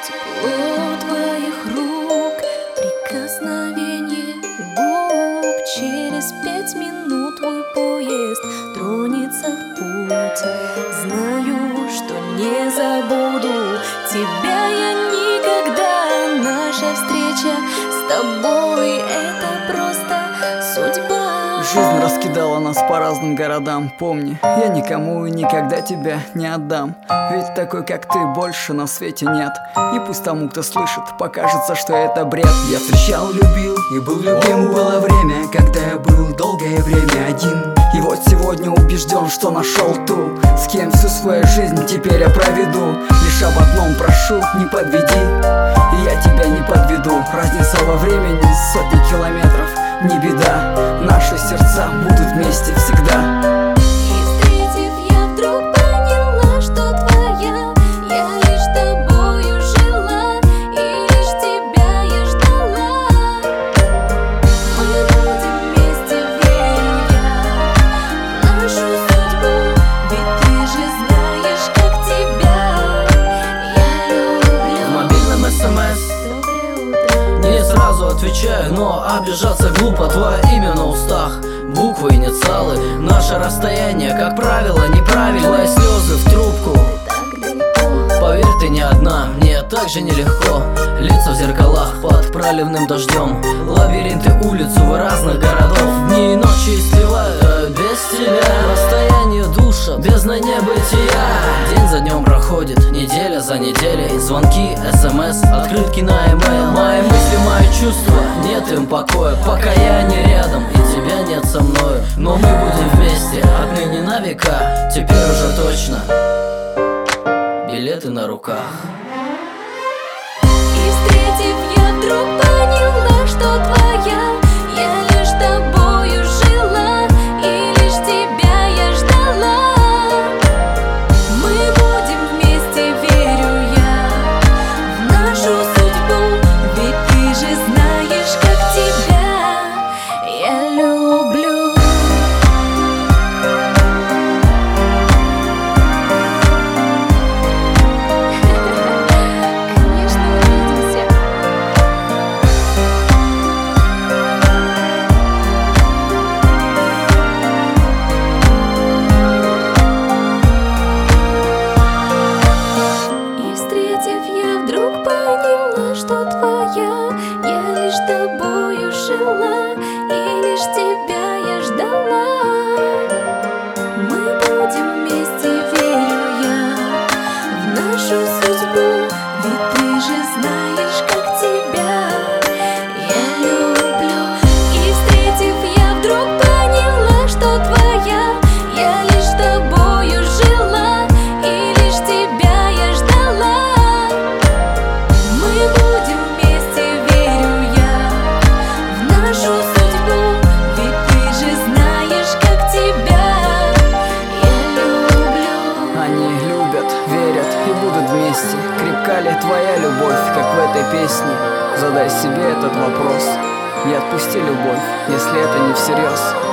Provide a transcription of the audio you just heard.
Тепло твоих рук, прикосновение губ. Через 5 минут твой поезд тронется в путь. Знаю, что не забуду тебя я никогда. Наша встреча с тобой — это просто судьба. Жизнь раскидала нас по разным городам. Помни, я никому и никогда тебя не отдам. Ведь такой, как ты, больше на свете нет. И пусть тому, кто слышит, покажется, что это бред. Я встречал, любил и был любим. Было время, когда я был долгое время один. И вот сегодня убежден, что нашел ту, с кем всю свою жизнь теперь я проведу. Лишь об одном прошу, не подведи, и я тебя не подведу. Разница во времени сотни километров, не беда, наши сердца будут вместе всегда. И встретив, я вдруг поняла, что твоя. Я лишь тобою жила, и лишь тебя я ждала. Мы будем вместе, верю я, в нашу судьбу. Ведь ты же знаешь, как тебя я люблю. В мобильном СМС не сразу отвечаю, но обижаться глупо. Твое имя на устах, буквы, инициалы. Наше расстояние, как правило, неправильно. Твои слезы в трубку, поверь, ты не одна. Мне так же нелегко. Лица в зеркалах под проливным дождем. Лабиринты улиц, увы, разных городов. Дни и ночи сливают без тебя. Расстояние душа, бездна небытия. День за днем проходит, неделя за неделей. Звонки, СМС, открытки на e-mail. Мои мысли, мои чувства, нет им покоя, пока я не рядом и тебя нет со мною. Но мы будем вместе отныне на века. Теперь уже точно билеты на руках. И встретив, я вдруг поняла, что твоя. Я лишь тобою жила, и лишь тебя я ждала. Мы будем вместе, верю я, в нашу судьбу. Ведь ты же знаешь, как тебя я люблю. Конечно, увидимся. И встретив, я вдруг поняла, что твоя. Я лишь тобою жила, и лишь тебя я ждала. Мы будем вместе, верю я, в нашу судьбу. Ведь ты же знаешь, как тебя я люблю. И встретив, я вдруг поняла, что твоя. Я лишь тобою жила, и лишь тебя я ждала. Мы будем вместе, верю я, в нашу судьбу. Ведь ты же знаешь, как тебя я люблю. Они любят, верят и будут вместе. Крепка ли твоя любовь, как в этой песне? Задай себе этот вопрос и отпусти любовь, если это не всерьез.